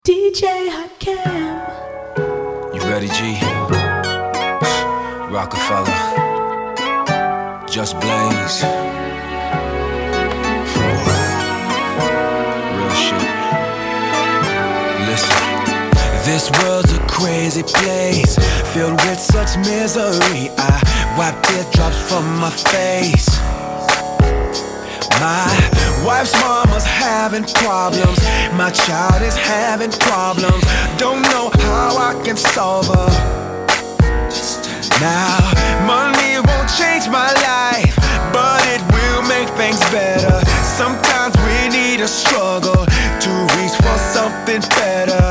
DJ Hakim. You ready, G? Rockefeller, Just Blaze. Real shit. Listen. This world's a crazy place, filled with such misery. I wipe teardrops from my face. My wife's mama's having problems. My child is having problems. Don't know how I can solve her. Now, money won't change my life, but it will make things better. Sometimes we need a struggle to reach for something better.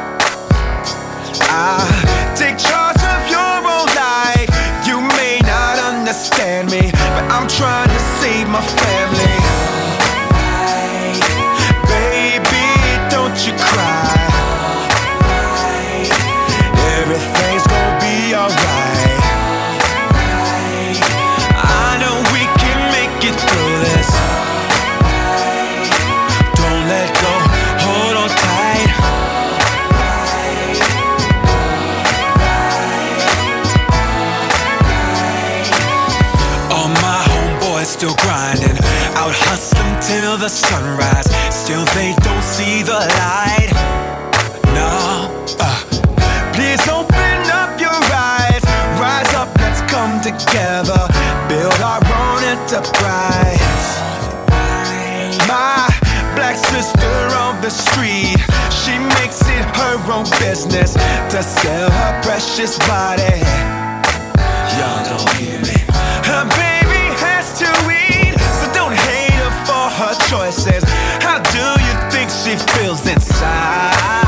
I take charge of your own life. You may not understand me, but I'm trying to save my family. Baby, don't you cry. Everything's gonna be alright. I know we can make it through this. Don't let go, hold on tight. All my homeboys still grinding, out hustling till the sunrise. Still they don't see the light. No, please open up your eyes. Rise up, let's come together, build our own enterprise. My black sister on the street, she makes it her own business to sell her precious body. Y'all don't hear me. Her baby has to eat, so don't hate her for her choices. How do you think she feels inside?